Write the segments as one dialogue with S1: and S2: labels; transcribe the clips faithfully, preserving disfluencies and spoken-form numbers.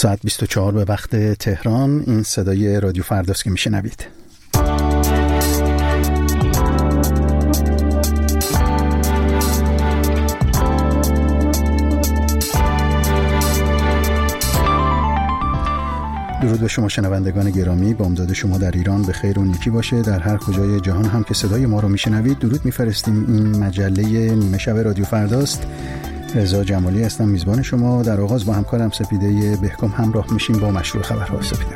S1: ساعت بیست و چهار به وقت تهران. این صدای رادیو فرداست که میشنوید. درود به شما شنوندگان گرامی، بامداد شما در ایران به خیر و نیکی باشه. در هر کجای جهان هم که صدای ما رو میشنوید درود میفرستیم. این مجله نیمه شب رادیو فرداست. رضا جمالی هستم میزبان شما. در آغاز با همکارم سپیده بهکام همراه میشیم با مشروع خبرها. سپیده.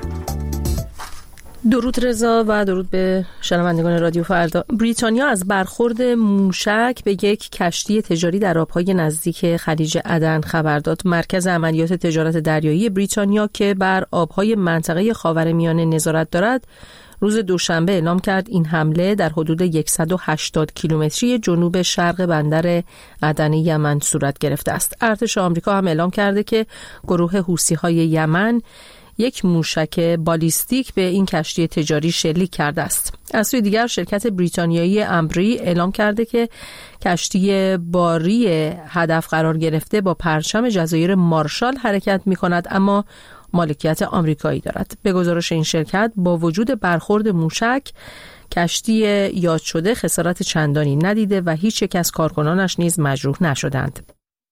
S2: درود رضا و درود به شنوندگان رادیو فردا. بریتانیا از برخورد موشک به یک کشتی تجاری در آبهای نزدیک خلیج عدن خبر داد. مرکز عملیات تجارت دریایی بریتانیا که بر آبهای منطقه خاورمیانه نظارت دارد روز دوشنبه اعلام کرد این حمله در حدود صد و هشتاد کیلومتری جنوب شرق بندر عدن یمن صورت گرفته است. ارتش آمریکا هم اعلام کرده که گروه حوثی‌های یمن یک موشک بالیستیک به این کشتی تجاری شلیک کرده است. از سوی دیگر شرکت بریتانیایی امبری اعلام کرده که کشتی باری هدف قرار گرفته با پرچم جزایر مارشال حرکت می کند اما مالکیت آمریکایی دارد. به گزارش این شرکت با وجود برخورد موشک کشتی یاد شده خسارت چندانی ندیده و هیچ یک از کارکنانش نیز مجروح نشدند.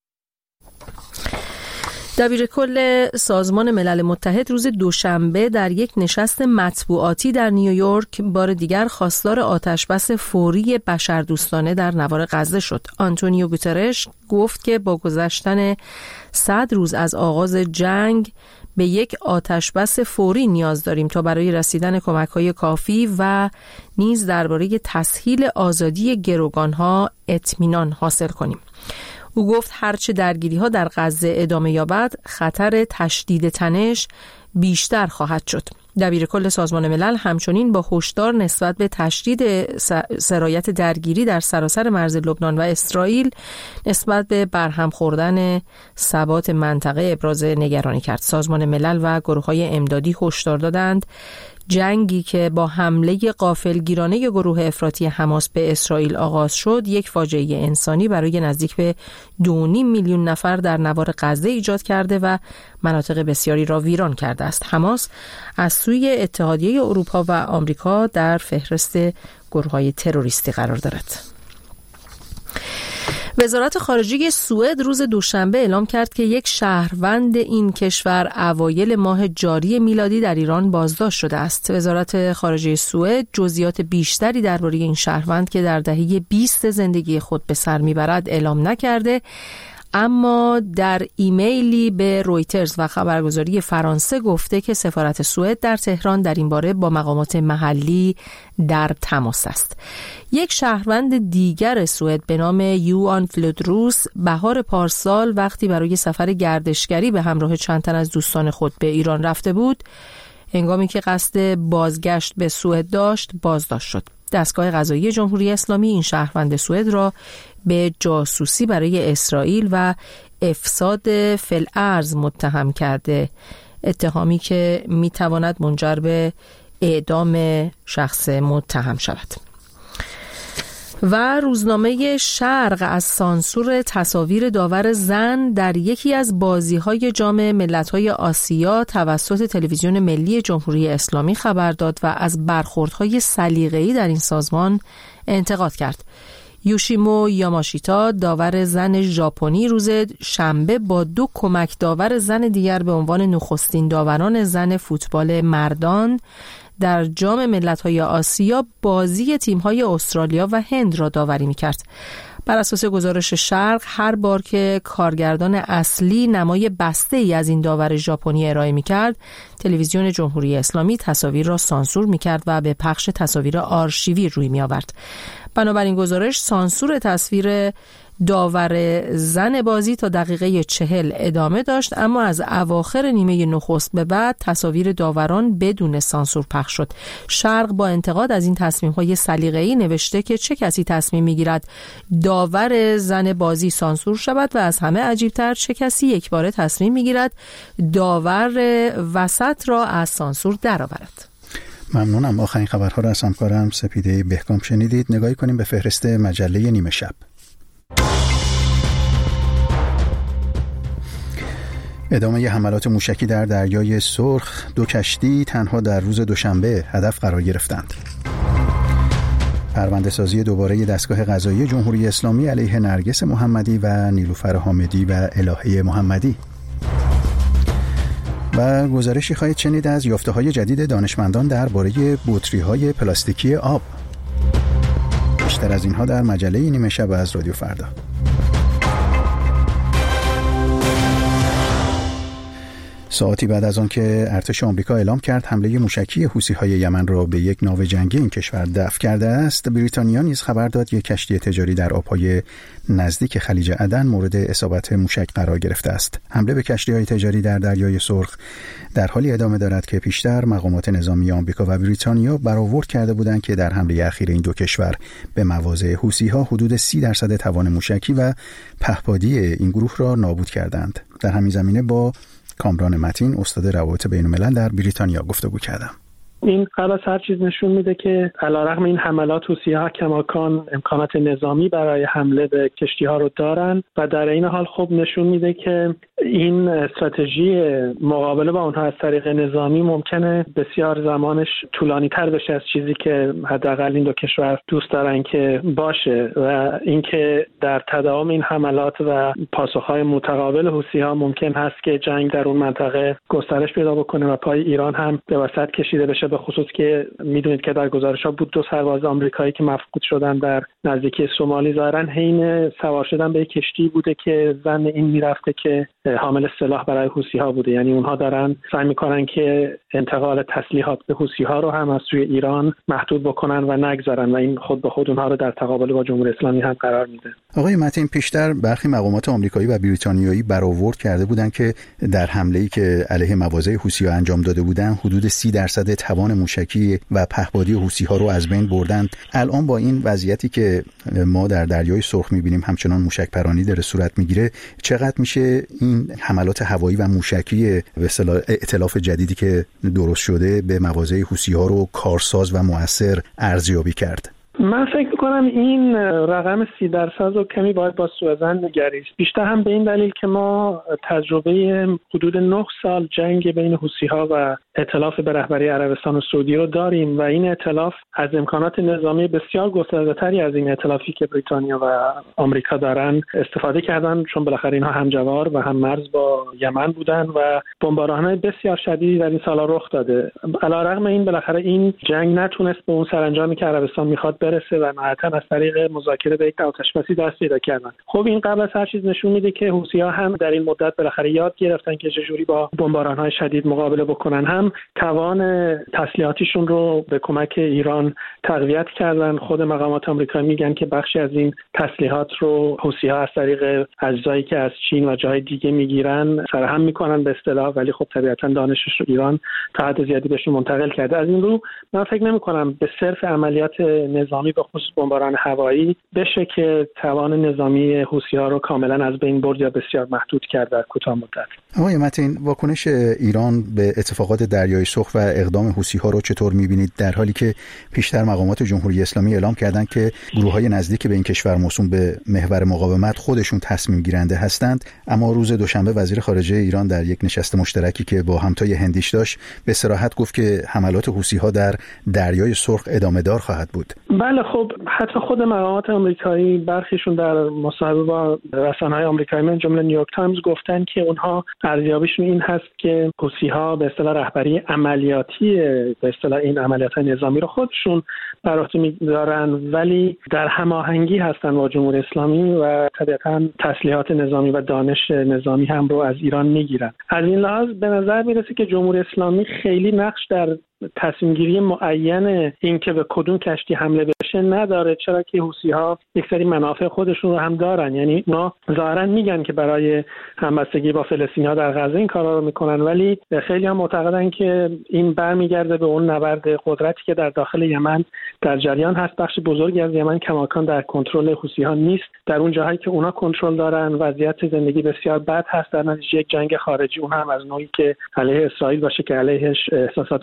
S2: دبیرکل سازمان ملل متحد روز دوشنبه در یک نشست مطبوعاتی در نیویورک بار دیگر خواستار آتشبس فوری بشردوستانه در نوار غزه شد. آنتونیو گوترش گفت که با گذشتن صد روز از آغاز جنگ به یک آتشبس فوری نیاز داریم تا برای رسیدن کمک‌های کافی و نیز درباره تسهیل آزادی گروگان‌ها اطمینان حاصل کنیم. او گفت هرچه درگیری‌ها در غزه ادامه یابد خطر تشدید تنش بیشتر خواهد شد. دبیرکل سازمان ملل همچنین با هشدار نسبت به تشدید سرایت درگیری در سراسر مرز لبنان و اسرائیل نسبت به برهم خوردن ثبات منطقه ابراز نگرانی کرد. سازمان ملل و گروه‌های امدادی هشدار دادند جنگی که با حمله غافلگیرانه گروه افراطی حماس به اسرائیل آغاز شد یک فاجعه انسانی برای نزدیک به دو و نیم میلیون نفر در نوار غزه ایجاد کرده و مناطق بسیاری را ویران کرده است. حماس از سوی اتحادیه اروپا و آمریکا در فهرست گروه‌های تروریستی قرار دارد. وزارت خارجه سوئد روز دوشنبه اعلام کرد که یک شهروند این کشور اوایل ماه جاری میلادی در ایران بازداشت شده است. وزارت خارجه سوئد جزئیات بیشتری درباره این شهروند که در دهه بیست زندگی خود به سر میبرد اعلام نکرده، اما در ایمیلی به رویترز و خبرگزاری فرانسه گفته که سفارت سوئد در تهران در این باره با مقامات محلی در تماس است. یک شهروند دیگر سوئد به نام یوان فلودروس بهار پارسال وقتی برای سفر گردشگری به همراه چند تن از دوستان خود به ایران رفته بود، هنگامی که قصد بازگشت به سوئد داشت بازداشت شد. دستگاه قضایی جمهوری اسلامی این شهروند سوئد را به جاسوسی برای اسرائیل و افساد فی‌الارض متهم کرده، اتهامی که میتواند منجر به اعدام شخص متهم شود. و روزنامه شرق از سانسور تصاویر داور زن در یکی از بازی‌های جام ملت‌های آسیا توسط تلویزیون ملی جمهوری اسلامی خبر داد و از برخوردهای سلیقه‌ای در این سازمان انتقاد کرد. یوشیمو یاماشیتا داور زن ژاپنی روز شنبه با دو کمک داور زن دیگر به عنوان نخستین داوران زن فوتبال مردان در جام ملت‌های آسیا بازی تیم‌های استرالیا و هند را داوری می‌کرد. بر اساس گزارش شرق هر بار که کارگردان اصلی نمای بسته‌ای از این داور ژاپنی ارائه می‌کرد، تلویزیون جمهوری اسلامی تصاویر را سانسور می‌کرد و به پخش تصاویر آرشیوی روی می‌آورد. بنابراین گزارش سانسور تصویر داور زن بازی تا دقیقه چهل ادامه داشت، اما از اواخر نیمه نخست به بعد تصاویر داوران بدون سانسور پخش شد. شرق با انتقاد از این تصمیم‌های سلیقه‌ای نوشته که چه کسی تصمیم می‌گیرد داور زن بازی سانسور شود و از همه عجیب‌تر چه کسی یکباره تصمیم می‌گیرد داور وسط را از سانسور درآورد.
S1: ممنونم. آخرین خبرها را از همکارم سپیده بهکام شنیدید. نگاهی کنیم به فهرست مجله نیمه شب. ادامه حملات موشکی در دریای سرخ، دو کشتی تنها در روز دوشنبه هدف قرار گرفتند. پرونده سازی دوباره دستگاه قضایی جمهوری اسلامی علیه نرگس محمدی و نیلوفر حامدی و الهه محمدی. و گزارشی خواهید شنید از یافته‌های جدید دانشمندان درباره بطری‌های پلاستیکی آب. بیشتر از اینها در مجله نیمه شب از رادیو فردا. ساعتی بعد از آن که ارتش آمریکا اعلام کرد حمله موشکی حوثی‌های یمن را به یک ناو جنگی این کشور دفع کرده است، بریتانیا نیز خبر داد یک کشتی تجاری در آب‌های نزدیک خلیج عدن مورد اصابت موشک قرار گرفته است. حمله به کشتی‌های تجاری در دریای سرخ در حالی ادامه دارد که پیشتر مقامات نظامی آمریکا و بریتانیا برآورد کرده بودند که در حمله اخیر این دو کشور به مواضع حوثی‌ها حدود سی درصد توان موشکی و پهپادی این گروه را نابود کردند. در همین زمینه با کامران متین، استاد روابط بین‌الملل در بریتانیا گفتگو کردم.
S3: این قبل از هر چیز نشون میده که علیرغم این حملات حوثی‌ها کماکان امکانات نظامی برای حمله به کشتی‌ها رو دارن و در این حال خب نشون میده که این استراتژی مقابله با اونها از طریق نظامی ممکنه بسیار زمانش طولانی تر بشه از چیزی که حداقل این دو کشور دوست دارن که باشه و اینکه در تداوم این حملات و پاسخ‌های متقابل حوثی‌ها ممکن هست که جنگ در اون منطقه گسترش پیدا بکنه و پای ایران هم به وسط کشیده بشه، به خصوص که میدونید که در گزارش‌ها بود دو سرباز آمریکایی که مفقود شدن در نزدیکی سومالی ظاهراً حین سوار شدن به کشتی بوده که زن این میرفته که حامل سلاح برای حوثی‌ها بوده. یعنی اونها دارن سعی میکنن که انتقال تسلیحات به حوثی‌ها رو هم از سوی ایران محدود بکنن و نگذارن و این خود به خود اونها رو در تقابل با جمهوری اسلامی هم قرار میده.
S1: آقای متین، پیشتر برخی مقامات آمریکایی و بریتانیایی برآورد کرده بودند که در حمله‌ای که علیه مواضع حوثی‌ها انجام داده بودند حدود سی درصد توان موشکی و پهپادی حوثی‌ها رو از بین بردند. الان با این وضعیتی که ما در دریای سرخ می‌بینیم همچنان موشک پرانی داره صورت می‌گیره، چقدر میشه این حملات هوایی و موشکی به اصطلاح ائتلاف جدیدی که درست شده به مواضع حوثی‌ها رو کارساز و مؤثر ارزیابی کرد؟
S3: من فکر میکنم این رقم سی درصد رو کمی باید با سوءظن نگریست، بیشتر هم به این دلیل که ما تجربه حدود نه سال جنگ بین حوثی‌ها و ائتلاف به رهبری عربستان و سعودی رو داریم و این ائتلاف از امکانات نظامی بسیار گسترده‌تری از این ائتلافی که بریتانیا و آمریکا دارن استفاده کردن، چون بالاخره اینها همجوار و هم مرز با یمن بودن و بمباران‌های بسیار شدیدی در این سالا رخ داده. علیرغم این بالاخره این جنگ نتونست به اون سرانجامی که عربستان میخواد برسه و نهایتاً از طریق مذاکره به یک آتش‌بسی دست پیدا کردن. خب این قبل از هر چیز نشون میده که حوثی‌ها هم در این مدت بالاخره یاد گرفتن که چجوری با بمباران‌های شدید مقابله بکنن، هم توان تسلیحاتیشون رو به کمک ایران تقویت کردن. خود مقامات آمریکایی میگن که بخشی از این تسلیحات رو حوثی‌ها از طریق اجزایی که از چین و جای دیگه میگیرن سرهم میکنن به اصطلاح، ولی خب طبیعتاً دانشش رو ایران تا حد زیادی بهشون منتقل کرده. از این رو من فکر نمی‌کنم به صرف عملیات نظامی به خصوص بمباران هوایی بشه که توان نظامی حوثی‌ها رو کاملا از بین برد یا بسیار محدود کرد در کوتاه مدت.
S1: آقای متین، واکنش ایران به اتفاقات دریای سرخ و اقدام حوثی‌ها رو چطور می‌بینید، در حالی که پیشتر مقامات جمهوری اسلامی اعلام کردند که گروه‌های نزدیک به این کشور موسوم به محور مقاومت خودشون تصمیم گیرنده هستند، اما روز دوشنبه وزیر خارجه ایران در یک نشست مشترکی که با همتای هندیش داشت به صراحت گفت که حملات حوثی‌ها در دریای سرخ ادامه دار خواهد بود.
S3: بله، خب حتی خود مقامات آمریکایی برخیشون در مصاحبه با رسانه‌های آمریکایی من جمله نیویورک تایمز گفتن که اونها ارزیابیشون این هست که حوثی‌ها به اصطلاح رهبری عملیاتی به اصطلاح این عملیات نظامی رو خودشون بر عهده می‌دارن، ولی در هماهنگی هستن با جمهوری اسلامی و طبعاً تسلیحات نظامی و دانش نظامی هم رو از ایران میگیرن. از این لحاظ به نظر میرسه که جمهوری اسلامی خیلی نقش در تصمیم گیری معین این که به کدوم کشتی حمله بشه نداره، چرا که حوثی‌ها یک سری منافع خودشون رو هم دارن. یعنی اونا ظاهرا میگن که برای همبستگی با فلسطینی‌ها در غزه این کارا رو میکنن، ولی خیلی هم معتقدن که این برمیگرده به اون نبرد قدرتی که در داخل یمن در جریان هست. بخش بزرگی از یمن کماکان در کنترل حوثی‌ها نیست. در اون جاهایی که اونا کنترل دارن وضعیت زندگی بسیار بد هست، در نتیجه یک جنگ خارجی، اون هم از نوعی که علیه اسرائیل باشه که علیهش احساسات عمومی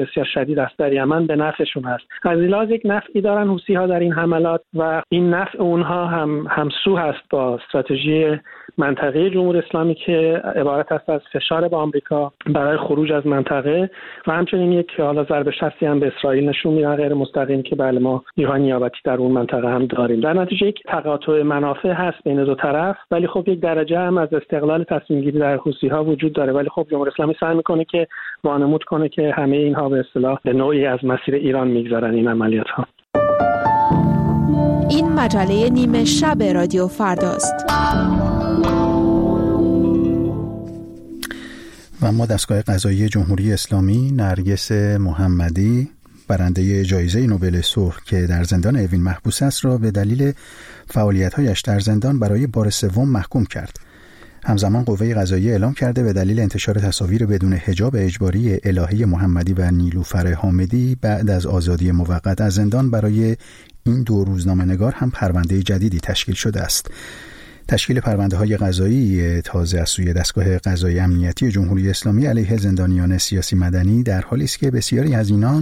S3: بسیار شدید است در یمن به نفعشون هست. از لحاظ یک نفعی دارن حوثی‌ها در این حملات و این نفع اونها هم همسو هست با استراتژی منطقه جمهوری اسلامی که عبارت است از فشار به آمریکا برای خروج از منطقه و همچنین یک حالا ضربه شستی هم به اسرائیل نشون میدن غیر مستقیم که بله ما نیروهای نیابتی در اون منطقه هم داریم. در نتیجه یک تقاطع منافع هست بین دو طرف، ولی خب یک درجه هم از استقلال تصمیم گیری در حوثی‌ها وجود داره، ولی خب جمهوری اسلامی سعی میکنه که وانمود کنه که همه اینها به اصطلاح به نوعی از مسیر ایران میگذرن این عملیات ها.
S4: این مجله نیمه شب رادیو فرداست.
S1: و اما دستگاه قضایی جمهوری اسلامی نرگس محمدی برنده جایزه نوبل صلح که در زندان اوین محبوس است را به دلیل فعالیت‌هایش در زندان برای بار سوم محکوم کرد. همزمان قوه قضاییه اعلام کرده به دلیل انتشار تصاویر بدون حجاب اجباری الهه محمدی و نیلوفر حامدی بعد از آزادی موقت از زندان برای این دو روزنامه‌نگار هم پرونده جدیدی تشکیل شده است. تشکیل پرونده‌های قضایی تازه از سوی دستگاه قضایی امنیتی جمهوری اسلامی علیه زندانیان سیاسی مدنی در حالی است که بسیاری از اینان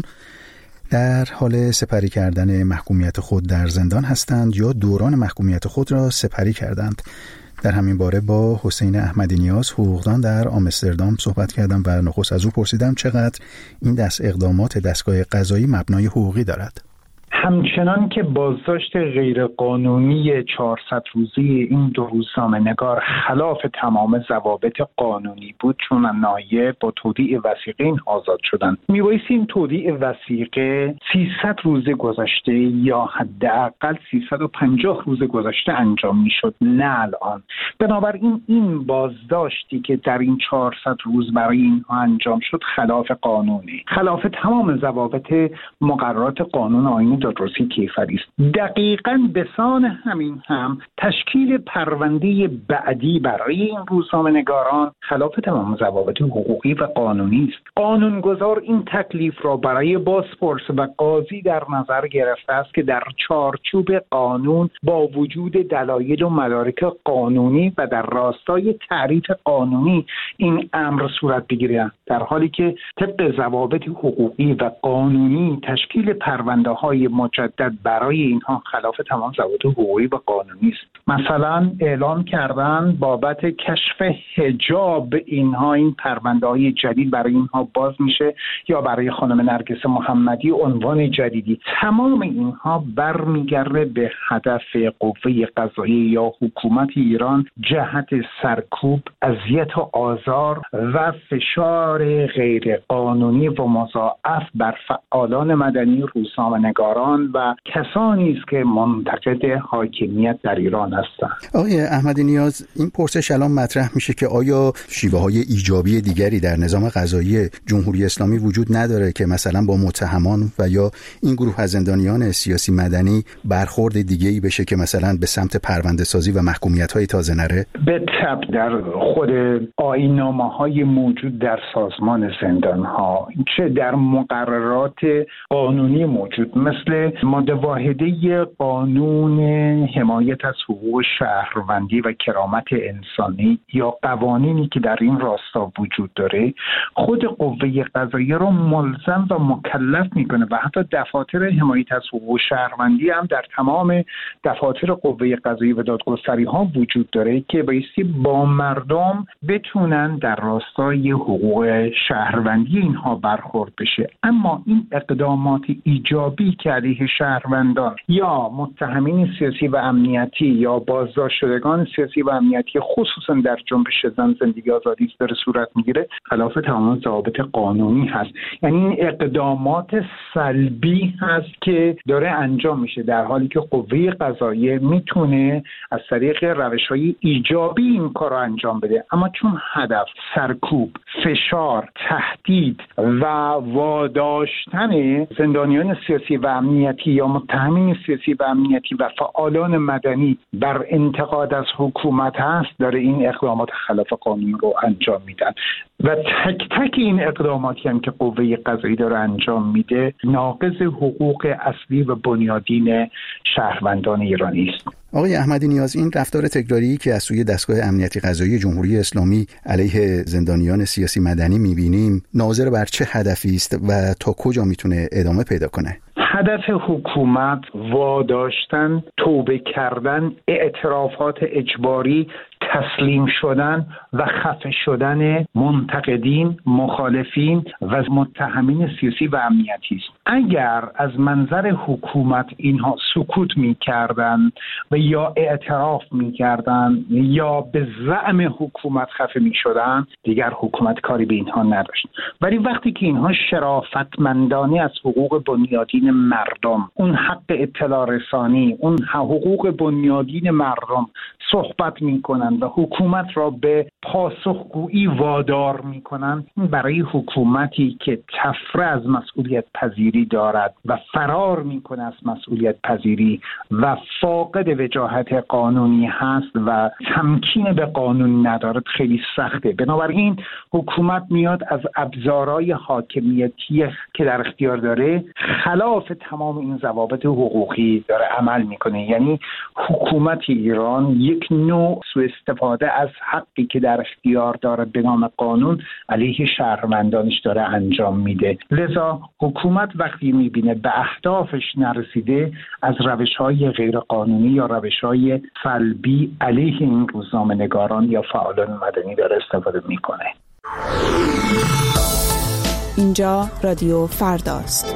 S1: در حال سپری کردن محکومیت خود در زندان هستند یا دوران محکومیت خود را سپری کردند. در همین باره با حسین احمدی نیاز حقوقدان در آمستردام صحبت کردم و نخست از او پرسیدم چقدر این دست اقدامات دستگاه قضایی مبنای حقوقی دارد.
S5: همچنان که بازداشت غیرقانونی چهارصد روزه این دو روزنامه‌نگار خلاف تمام ضوابط قانونی بود، چون نایه با تودیع وثیقه این آزاد شدند. میبایستی این تودیع وثیقه سیصد روز گذشته یا حداقل سیصد و پنجاه روز گذشته انجام میشد، نه الان. بنابراین این بازداشتی که در این چهارصد روز برای اینها انجام شد خلاف قانونی، خلاف تمام ضوابط مقررات قانون آیین دادرسی کیفری است. دقیقاً به سان همین هم تشکیل پرونده بعدی برای این روزنامه‌نگاران خلاف تمام ضوابط حقوقی و قانونی است. قانونگذار این تکلیف را برای بازپرس و قاضی در نظر گرفته است که در چارچوب قانون با وجود دلایل و مدارک قانونی و در راستای تعریف قانونی این امر صورت بگیرد، در حالی که طبق ضوابط حقوقی و قانونی تشکیل پرونده‌های مجدد برای اینها خلاف تمام ضوابط حقوقی و قانونی است. مثلا اعلام کردن بابت کشف حجاب اینها این پرونده‌های جدید برای اینها باز میشه، یا برای خانم نرگس محمدی عنوان جدیدی. تمام اینها برمیگرده به هدف قوه قضاییه یا حکومت ایران جهت سرکوب، اذیت و آزار و فشار غیر قانونی و مضاعف بر فعالان مدنی، روزنامه‌نگاران و کسانی است که منتقد حاکمیت در ایران هستند.
S1: آقای احمدی نیاز، این پرسش الان مطرح میشه که آیا شیوه‌های ایجابی دیگری در نظام قضایی جمهوری اسلامی وجود نداره که مثلا با متهمان و یا این گروه از زندانیان سیاسی مدنی برخورد دیگه‌ای بشه که مثلا به سمت پرونده سازی و محکومیت‌های تازه نره؟
S5: به طبع در خود آیین‌نامه‌های موجود در سازمان زندان‌ها، چه در مقررات قانونی موجود مثل ماده واحده قانون حمایت از حقوق شهروندی و کرامت انسانی یا قوانینی که در این راستا وجود داره، خود قوه قضاییه را ملزم و مکلف میکنه و حتی دفاتر حمایت از حقوق شهروندی هم در تمام دفاتر قوه قضاییه و دادگستری ها وجود داره که بایستی با مردم بتونن در راستای حقوق شهروندی اینها برخورد بشه. اما این اقدامات ایجابی که علیه شهروندان یا متهمین سیاسی و امنیتی یا بازداشت شدگان سیاسی و امنیتی خصوصا در جنبش زن زندگی آزادی داره صورت میگیره خلاف تمام ضوابط قانونی هست. یعنی این اقدامات سلبی هست که داره انجام میشه، در حالی که قوه قضاییه میتونه از طریق روش‌های ایجابی این کار رو انجام بده. اما چون هدف سرکوب، فشار، تهدید و واداشتن زندانیان سیاسی و امنیتی یا متهمین سیاسی و امنیتی و فعالان مدنی بر انتقاد از حکومت هست داره این اقدامات خلاف قانون رو انجام میدن و تک تک این اقداماتی هم که قوه قضایی داره انجام میده ناقض حقوق اصلی و بنیادین شهروندان ایرانی است.
S1: آقای احمدی نیاز، این رفتار تکراری که از سوی دستگاه امنیتی قضایی جمهوری اسلامی علیه زندانیان سیاسی مدنی میبینیم ناظر بر چه هدفی است و تا کجا میتونه ادامه پیدا کنه؟
S5: هدف حکومت واداشتن، توبه کردن، اعترافات اجباری، تسلیم شدن و خفه شدن منتقدین، مخالفین و متهمین سیاسی و امنیتی است. اگر از منظر حکومت اینها سکوت می‌کردن و یا اعتراف می‌کردن یا به زعم حکومت خفه می‌شدن، دیگر حکومت کاری به اینها نداشت. ولی وقتی که اینها شرافتمندانه از حقوق بنیادین مردم، اون حق اطلاع رسانی، اون حقوق بنیادین مردم صحبت می‌کنن و حکومت را به پاسخگویی وادار می‌کنن، برای حکومتی که تفره از مسئولیت پذیری دارد و فرار می‌کنه از مسئولیت پذیری و فاقد وجاهت قانونی هست و تمکین به قانون ندارد خیلی سخته. بنابراین حکومت میاد از ابزارهای حاکمیتی که در اختیار داره خلاف تمام این ضوابط حقوقی داره عمل میکنه. یعنی حکومت ایران یک نوع سوء استفاده از حقی که در اختیار داره به نام قانون علیه شهروندانش داره انجام میده. لذا حکومت وقتی میبینه به اهدافش نرسیده از روش‌های غیرقانونی یا روش‌های سلبی علیه این روزنامه‌نگاران یا فعالان مدنی داره استفاده میکنه.
S4: اینجا رادیو فرداست.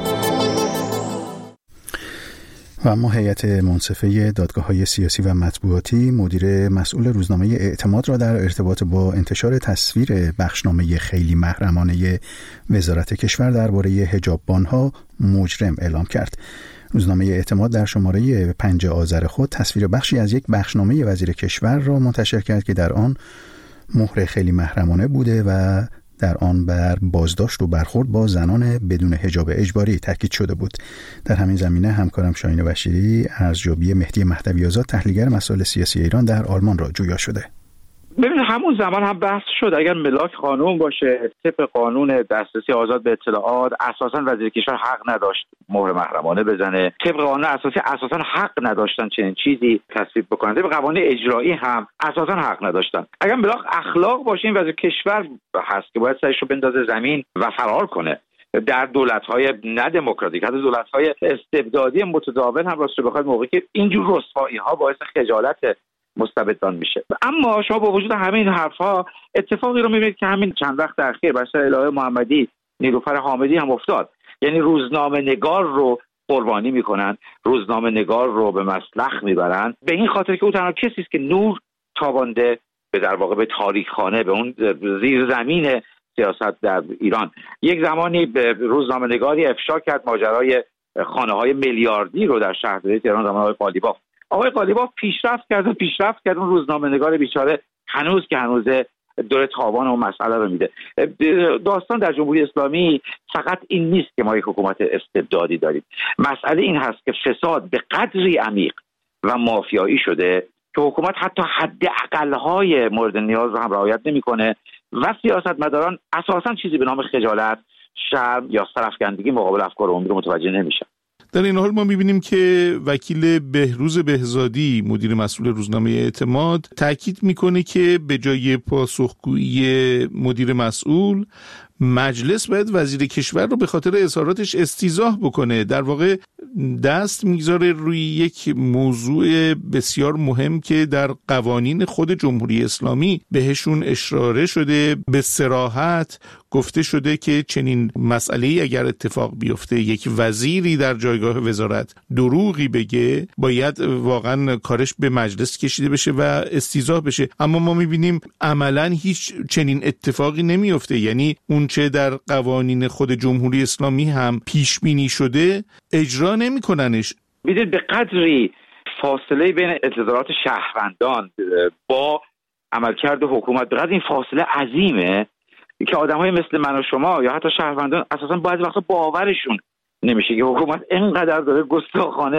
S1: و اما هیئت منصفه دادگاه‌های سیاسی و مطبوعاتی مدیر مسئول روزنامه اعتماد را در ارتباط با انتشار تصویر بخشنامه خیلی محرمانه وزارت کشور درباره حجاببان‌ها مجرم اعلام کرد. روزنامه اعتماد در شماره پنج آذر خود تصویر بخشی از یک بخشنامه وزیر کشور را منتشر کرد که در آن مهر خیلی محرمانه بوده و در آن بر بازداشت و برخورد با زنان بدون حجاب اجباری تاکید شده بود. در همین زمینه همکارم شاهین بشیری ارزیابی مهدی مهدوی آزاد تحلیلگر مسائل سیاسی ایران در آلمان را جویا شده.
S6: ببینید همون زمان هم بحث شد اگر ملاک قانون باشه، طبق قانون دسترسی آزاد به اطلاعات، اساساً وزیر کشور حق نداشت مهر محرمانه بزنه. طبق قانون اساسی اساساً حق نداشتن چنین چیزی تصویب بکنن. طبق قوانین اجرایی هم اساساً حق نداشتن. اگر ملاک اخلاق باشه این وزیر کشور هست که باید سرش رو بندازه زمین و فرار کنه. در دولت‌های نه دموکراتیک، حتی دولت‌های استبدادی متداول هم راست رو بخواد موقعی که اینجور رسوایی‌ها باعث خجالت مستبدان میشه. اما شما با وجود همه این حرفها اتفاقی رو میبینید که همین چند وقت اخیر بر سر الهه محمدی نیلوفر حامدی هم افتاد. یعنی روزنامه نگار رو قربانی میکنن، روزنامه نگار رو به مسلخ میبرن به این خاطر که او تنها کسی است که نور تابانده به در واقع به تاریخخانه، به اون زیرزمین سیاست در ایران. یک زمانی به روزنامه نگاری افشا کرد ماجرای خانه های میلیاردی رو در شهرداری تهران زمان آقای قالیباف. آقای قالیباف پیشرفت کرد و پیشرفت کرد اون روزنامه‌نگار بیچاره هنوز که هنوز دور تاوان اون مسئله رو میده. داستان در جمهوری اسلامی فقط این نیست که ما یک حکومت استبدادی داریم. مسئله این هست که فساد به قدری عمیق و مافیایی شده که حکومت حتی حد اقل‌های مورد نیاز رو هم رعایت نمی‌کنه و سیاستمداران اساساً چیزی به نام خجالت، شرم یا سرافکندگی مقابل افکار عمومی رو متوجه نمیشن.
S7: در این حال ما می‌بینیم که وکیل بهروز بهزادی مدیر مسئول روزنامه اعتماد تاکید میکنه که به جای پاسخگویی مدیر مسئول مجلس باید وزیر کشور رو به خاطر اظهاراتش استیضاح بکنه. در واقع دست میگذاره روی یک موضوع بسیار مهم که در قوانین خود جمهوری اسلامی بهشون اشاره شده. به صراحت گفته شده که چنین مسئله‌ای اگر اتفاق بیفته، یک وزیری در جایگاه وزارت دروغی بگه، باید واقعا کارش به مجلس کشیده بشه و استیضاح بشه. اما ما میبینیم عملاً هیچ چنین اتفاقی نمیفته. یعنی اون چه در قوانین خود جمهوری اسلامی هم پیش بینی شده اجرا نمی‌کننش.
S6: میدید به قدری فاصله بین انتظارات شهروندان با عملکرد حکومت به قدر این فاصله عظیمه که آدم‌های مثل من و شما یا حتی شهروندان اساساً بعضی وقتا باورشون نمیشه که حکومت اینقدر داره گستاخانه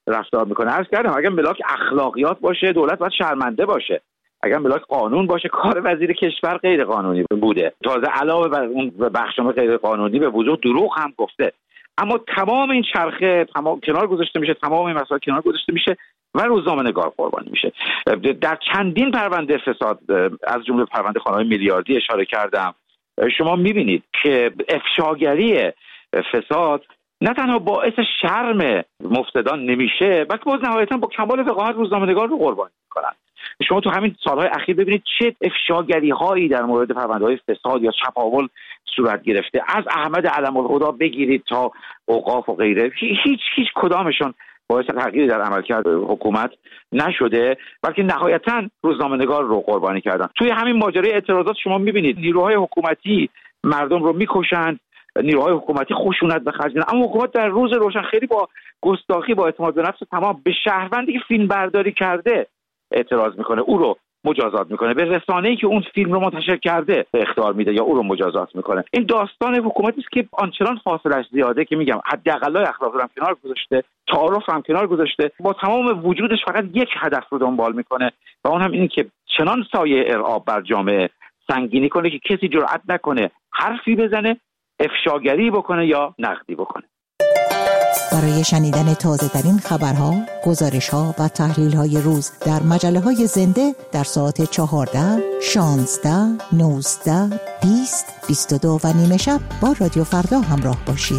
S6: رفتار میکنه. عرض کردم اگر ملاک اخلاقیات باشه دولت باید شرمنده باشه، اگر ملاک قانون باشه کار وزیر کشور غیر قانونی بوده، تازه علاوه بر اون بخشنامه غیر قانونی به وضوح دروغ هم گفته. اما تمام این چرخه تمام کنار گذاشته میشه، تمام این مسائل کنار گذاشته میشه و روزنامه‌نگار قربانی میشه. در چندین پرونده فساد از جمله پرونده خانه‌های میلیاردی اشاره کردم، شما میبینید که افشاگری فساد نه تنها باعث شرم مفتدان نمیشه بلکه باز نهایتاً با کمال وقاحت روزنامه‌نگار رو قربانی میکنن. شما تو همین سالهای اخیر ببینید چه افشاگری هایی در مورد پرونده‌های فساد یا چپاول صورت گرفته، از احمد علم‌الهدی بگیرید تا اوقاف و غیره، هیچ هیچ کدامشان باعث تغییری در عملکرد حکومت نشده بلکه نهایتاً روزنامه‌نگار رو قربانی کردن. توی همین ماجرای اعتراضات شما می‌بینید نیروهای حکومتی مردم رو می‌کشند، نیروهای حکومتی خشونت به خرج میدن، اما حکومت در روز روشن خیلی با گستاخی با اعتماد به نفس تمام به شهروندی که فیلم برداری کرده اعتراض میکنه، او رو مجازات میکنه، به رسانه‌ای که اون فیلم رو منتشر کرده اخطار میده یا او رو مجازات میکنه. این داستان حکومتی است که آنچنان فاصله‌اش زیاده که میگم حداقل اخلاق رو هم کنار گذاشته، تعارف هم کنار گذاشته، با تمام وجودش فقط یک هدف رو دنبال میکنه و اون هم اینه که چنان سایه ارعاب بر جامعه سنگینی کنه که کسی جرئت نکنه حرفی بزنه، افشاگری بکنه یا نقدی بکنه.
S8: برای شنیدن تازه ترین خبرها، گزارش ها و تحلیل های روز در مجله های زنده در ساعت چهارده، شانزده، نوزده، بیست، بیست و دو و نیمه شب با رادیو فردا همراه باشید.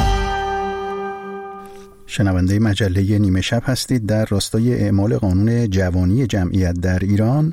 S1: شنونده مجله نیمه شب هستید. در راستای اعمال قانون جوانی جمعیت در ایران،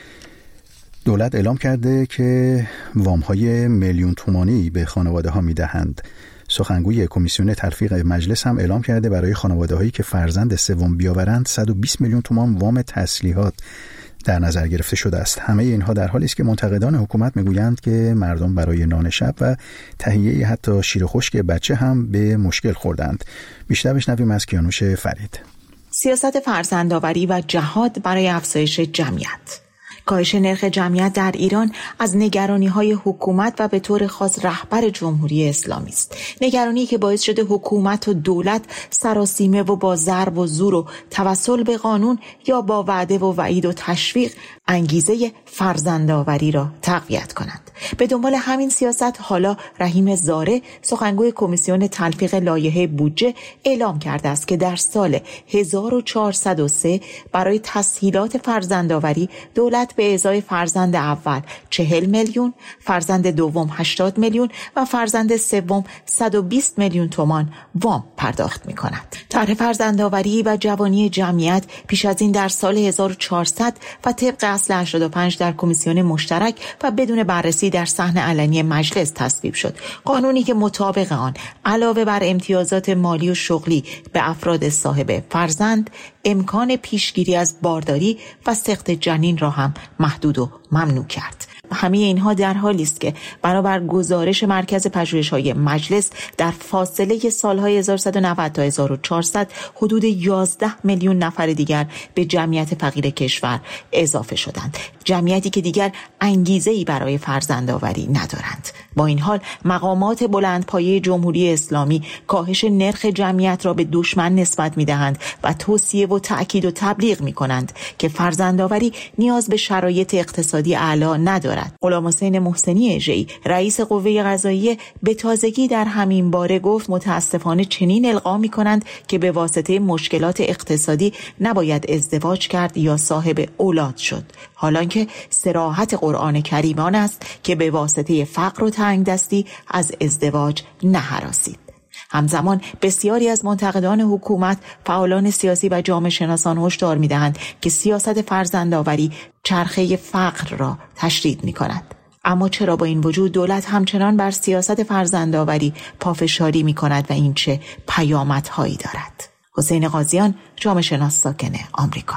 S1: دولت اعلام کرده که وام‌های میلیون تومانی به خانواده‌ها می‌دهند. سخنگوی کمیسیون تلفیق مجلس هم اعلام کرده برای خانواده‌هایی که فرزند سوم بیاورند صد و بیست میلیون تومان وام تسلیحات در نظر گرفته شده است. همه اینها در حالی است که منتقدان حکومت میگویند که مردم برای نان شب و تهیه حتی شیر خشک بچه هم به مشکل خوردند. بیشتر بشنویم از کیانوش فرید.
S9: سیاست فرزندآوری و جهاد برای افزایش جمعیت. کاهش نرخ جمعیت در ایران از نگرانی‌های حکومت و به طور خاص رهبر جمهوری اسلامی است. نگرانی که باعث شده حکومت و دولت سراسیمه و با ضرب و زور و توسل به قانون یا با وعده و وعید و تشویق انگیزه فرزندآوری را تقویت کنند. به دنبال همین سیاست حالا رحیم زاره، سخنگوی کمیسیون تلفیق لایحه بودجه، اعلام کرده است که در سال هزار و چهارصد و سه برای تسهیلات فرزندآوری دولت به ازای فرزند اول چهل میلیون، فرزند دوم هشتاد میلیون و فرزند سوم صد و بیست میلیون تومان وام پرداخت می کند. طرح فرزندآوری و جوانی جمعیت پیش از این در سال هزار و چهارصد و طبق اصل هشتاد و پنج در کمیسیون مشترک و بدون بررسی در صحن علنی مجلس تصویب شد. قانونی که مطابق آن علاوه بر امتیازات مالی و شغلی به افراد صاحب فرزند، امکان پیشگیری از بارداری و سقط جنین را هم محدود و ممنوع کرد. همه اینها در حالی است که بنابر گزارش مرکز پژوهش‌های مجلس در فاصله سالهای هزار و سیصد و نود تا هزار و چهارصد حدود یازده میلیون نفر دیگر به جمعیت فقیر کشور اضافه شدند، جمعیتی که دیگر انگیزه‌ای برای فرزندآوری ندارند. با این حال مقامات بلندپایه جمهوری اسلامی کاهش نرخ جمعیت را به دشمن نسبت می‌دهند و توصیه و تأکید و تبلیغ می‌کنند که فرزندآوری نیاز به شرایط اقتصادی اعلی ندارد. غلامحسین محسنی اژه‌ای، رئیس قوه قضاییه، به تازگی در همین باره گفت متاسفانه چنین القا می‌کنند که به واسطه مشکلات اقتصادی نباید ازدواج کرد یا صاحب اولاد شد، حالانکه صراحت قرآن کریم آن است که به واسطه فقر و تنگدستی از ازدواج نهراسید. همزمان بسیاری از منتقدان حکومت، فعالان سیاسی و جامعه شناسان هشدار می‌دهند که سیاست فرزندآوری چرخه فقر را تشدید می‌کند. اما چرا با این وجود دولت همچنان بر سیاست فرزندآوری پافشاری می‌کند و این چه پیامدهایی دارد؟ حسین قاضیان، جامعه شناس ساکن آمریکا.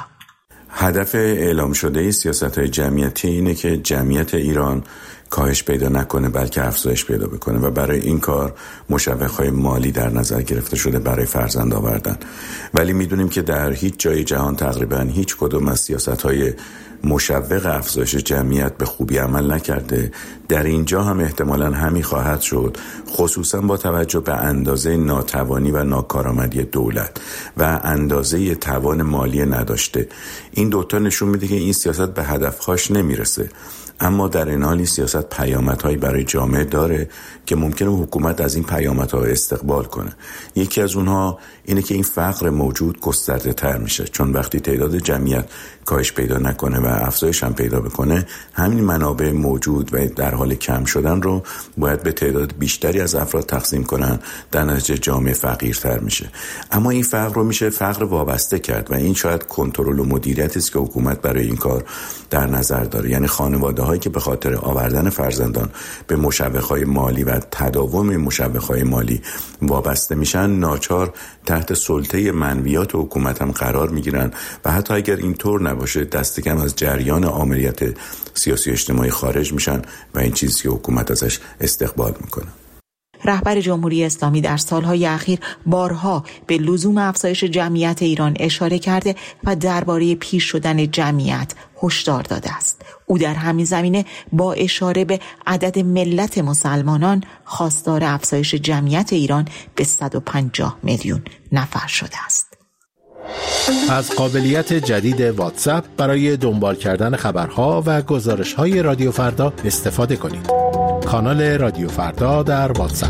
S10: هدف اعلام شده سیاست‌های جمعیتی اینه که جمعیت ایران کاهش پیدا نکنه بلکه افزایش پیدا بکنه و برای این کار مشوق‌های مالی در نظر گرفته شده برای فرزند آوردن. ولی میدونیم که در هیچ جای جهان تقریبا هیچ کدوم از سیاست‌های مشوق افزایش جمعیت به خوبی عمل نکرده، در اینجا هم احتمالاً همین خواهد شد، خصوصاً با توجه به اندازه ناتوانی و ناکارآمدی دولت و اندازه توان مالی نداشته. این دوتا نشون میده که این سیاست به هدفهاش نمیرسه. اما در این حال این سیاست پیامدهایی برای جامعه داره که ممکنه حکومت از این پیامدها استقبال کنه. یکی از اونها اینه که این فقر موجود گسترده تر میشه، چون وقتی تعداد جمعیت کاهش پیدا نکنه و افزایش هم پیدا بکنه، همین منابع موجود و در حال کم شدن رو باید به تعداد بیشتری از افراد تقسیم کنن، در نتیجه جامعه فقیرتر میشه. اما این فقر رو میشه فقر وابسته کرد و این شاید کنترل و مدیریتی است که حکومت برای این کار در نظر داره. یعنی خانواده هایی که به خاطر آوردن فرزندان به مشوق‌های مالی و تداوم مشوق‌های مالی وابسته میشن، ناچار تحت سلطه منویات حکومت هم قرار میگیرن و حتی اگر اینطور نباشه دست کم از جریان آمریت سیاسی اجتماعی خارج میشن و این چیزی که حکومت ازش استقبال میکنه.
S9: رهبر جمهوری اسلامی در سالهای اخیر بارها به لزوم افزایش جمعیت ایران اشاره کرده و درباره پیر شدن جمعیت هشدار داده است. او در همین زمینه با اشاره به عدد ملت مسلمانان خواستار افزایش جمعیت ایران به صد و پنجاه میلیون نفر شده است.
S11: از قابلیت جدید واتساپ برای دنبال کردن خبرها و گزارش‌های رادیو فردا استفاده کنید. کانال رادیو فردا در واتساپ.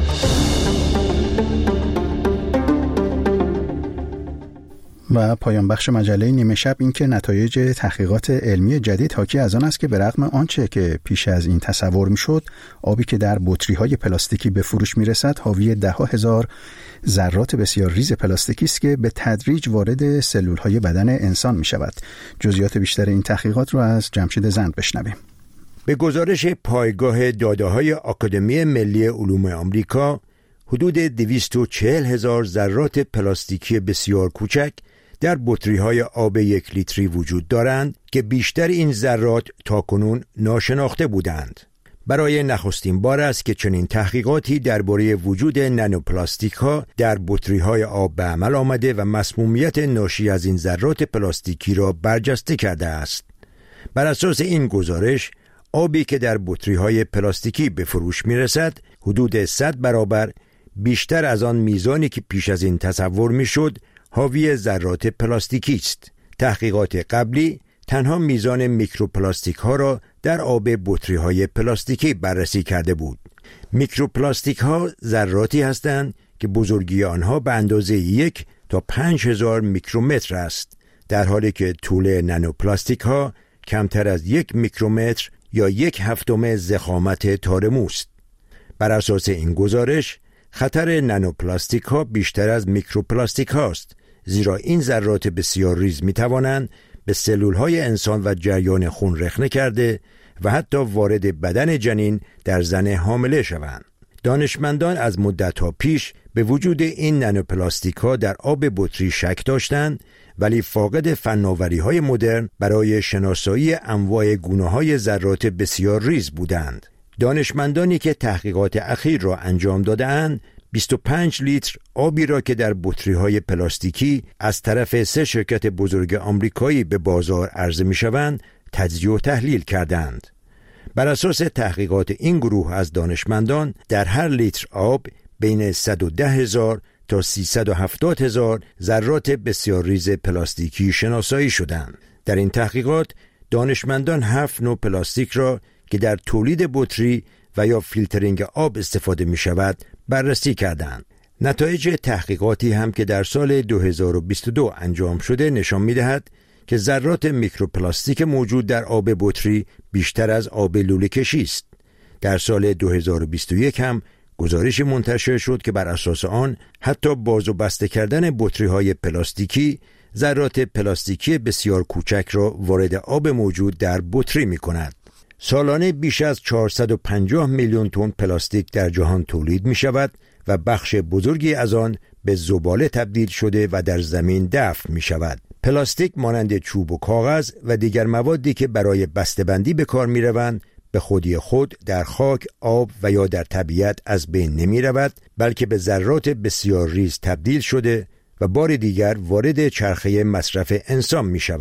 S1: و پایان بخش مجله نیمه شب این که نتایج تحقیقات علمی جدید حاکی از آن است که به رغم آنچه که پیش از این تصور میشد، آبی که در بطری‌های پلاستیکی به فروش میرسد حاوی ده ها هزار ذرات بسیار ریز پلاستیکی است که به تدریج وارد سلول‌های بدن انسان میشود. جزئیات بیشتر این تحقیقات رو از جمشید زند بشنویم.
S12: به گزارش پایگاه داده‌های آکادمی ملی علوم آمریکا، حدود دویست و چهل هزار ذرات پلاستیکی بسیار کوچک در بطری‌های آب یک لیتری وجود دارند که بیشتر این ذرات تاکنون ناشناخته بودند. برای نخستین بار است که چنین تحقیقاتی درباره وجود نانوپلاستیک‌ها در بطری‌های آب به عمل آمده و مسمومیت ناشی از این ذرات پلاستیکی را برجسته کرده است. بر اساس این گزارش، آبی که در بطری‌های پلاستیکی به فروش می‌رسد، حدود صد برابر بیشتر از آن میزانی که پیش از این تصور می‌شد، حاوی ذرات پلاستیکی است. تحقیقات قبلی تنها میزان میکروپلاستیک ها را در آب بطری‌های پلاستیکی بررسی کرده بود. میکروپلاستیک ها ذراتی هستند که بزرگی آنها به اندازه یک تا پنج هزار میکرومتر است، در حالی که طول نانوپلاستیک ها کمتر از یک میکرومتر یا یک هفتم ضخامت تار موست. بر اساس این گزارش، خطر نانوپلاستیک ها بیشتر از میکروپلاستیک هاست، زیرا این ذرات بسیار ریز می توانند به سلول های انسان و جریان خون رخنه کرده و حتی وارد بدن جنین در زن حامله شوند. دانشمندان از مدت‌ها پیش به وجود این نانوپلاستیک ها در آب بطری شک داشتند، ولی فاقد فناوری های مدرن برای شناسایی انواع گونه های ذرات بسیار ریز بودند. دانشمندانی که تحقیقات اخیر را انجام داده‌اند، بیست و پنج لیتر آبی را که در بطری‌های پلاستیکی از طرف سه شرکت بزرگ آمریکایی به بازار عرضه می‌شوند، تجزیه و تحلیل کردند. بر اساس تحقیقات این گروه از دانشمندان، در هر لیتر آب بین صد و ده هزار تا سیصد و هفتاد هزار ذرات بسیار ریز پلاستیکی شناسایی شدند. در این تحقیقات، دانشمندان هفت نوع پلاستیک را که در تولید بطری و یا فیلترینگ آب استفاده می شود بررسی کردند. نتایج تحقیقاتی هم که در سال دو هزار و بیست و دو انجام شده نشان می دهد که ذرات میکروپلاستیک موجود در آب بطری بیشتر از آب لوله کشی است. در سال دو هزار و بیست و یک هم گزارشی منتشر شد که بر اساس آن حتی باز و بسته کردن بطری‌های پلاستیکی ذرات پلاستیکی بسیار کوچک را وارد آب موجود در بطری می کند. سالانه بیش از چهارصد و پنجاه میلیون تن پلاستیک در جهان تولید می شود و بخش بزرگی از آن به زباله تبدیل شده و در زمین دفن می شود. پلاستیک مانند چوب و کاغذ و دیگر موادی که برای بسته‌بندی به کار می روند، به خودی خود در خاک، آب و یا در طبیعت از بین نمی رود، بلکه به ذرات بسیار ریز تبدیل شده و بار دیگر وارد چرخه مصرف انسان می شود.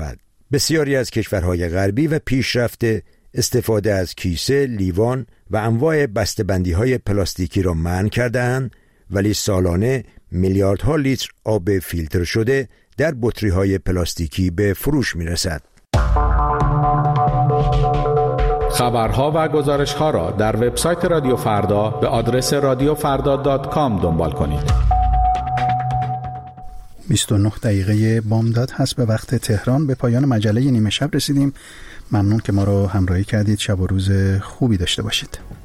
S12: بسیاری از کشورهای غربی و پیشرفته استفاده از کیسه، لیوان و انواع بسته‌بندی‌های پلاستیکی را منع کرده‌اند، ولی سالانه میلیاردها لیتر آب فیلتر شده در بطری‌های پلاستیکی به فروش می‌رسد.
S11: خبرها و گزارش‌ها را در وبسایت رادیو فردا به آدرس رادیو فردا دات کام دنبال کنید.
S1: بیست و نه دقیقه بامداد هست به وقت تهران. به پایان مجله نیمه شب رسیدیم. ممنون که ما رو همراهی کردید. شب و روز خوبی داشته باشید.